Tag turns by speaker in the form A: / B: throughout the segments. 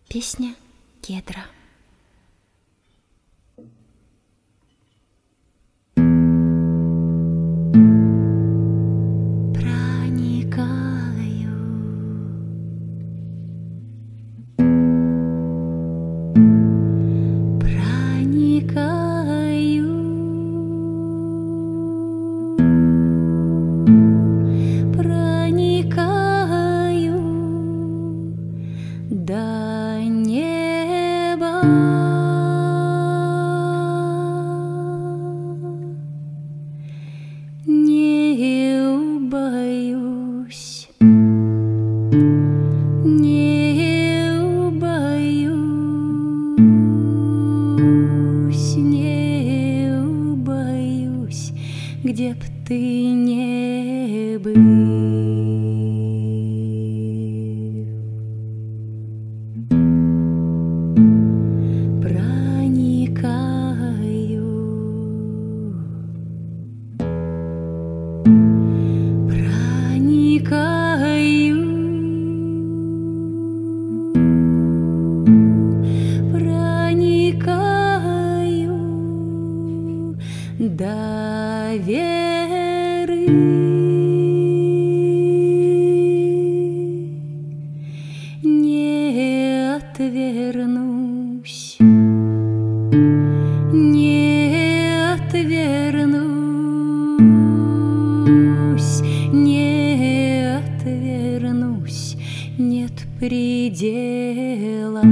A: Песня кедра.
B: До неба не убоюсь, не убоюсь, не убоюсь, где б ты не был. До веры не отвернусь, не отвернусь, не отвернусь, нет предела.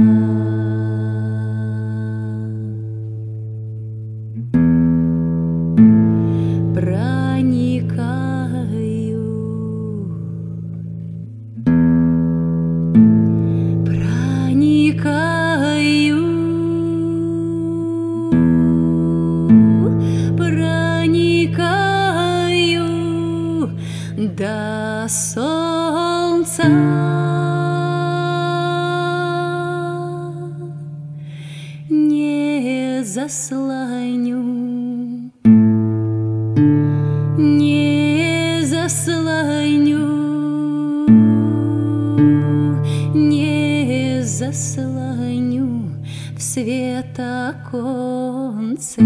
B: Проникаю до солнца, не заслоню, не заслоню, не заслоню в свет оконце.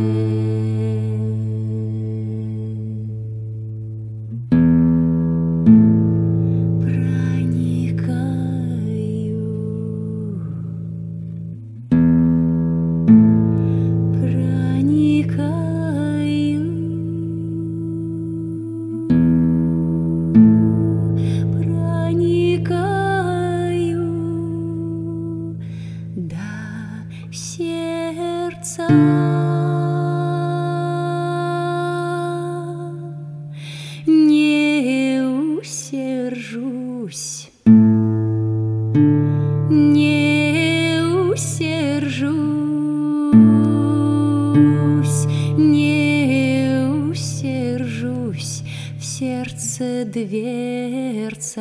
B: Сердца не усержусь, не усержусь, не усержусь, в сердце дверца.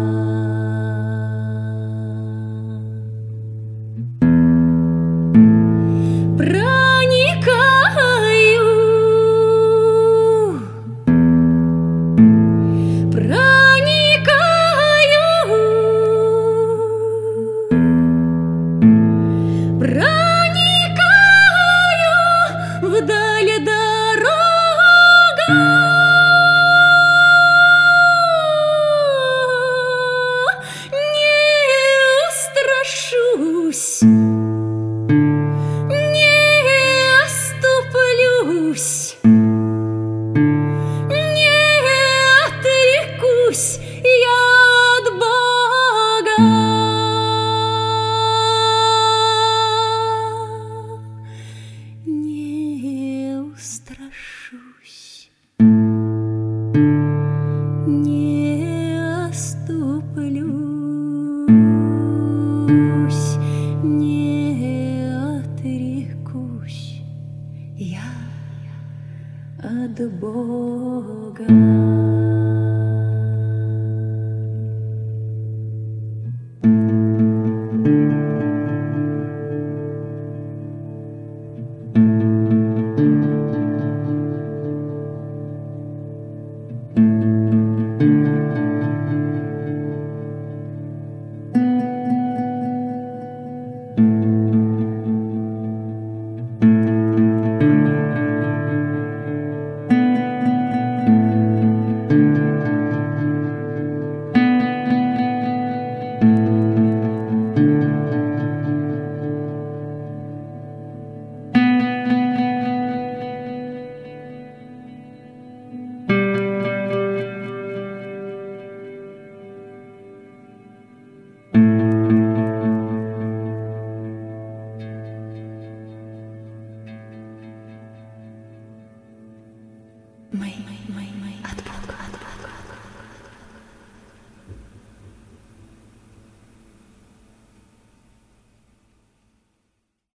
B: Вдаль дорога, не устрашусь, не оступлюсь, не отрекусь я от Бога. Страшусь, не оступлюсь, не отрекусь я от Бога. мы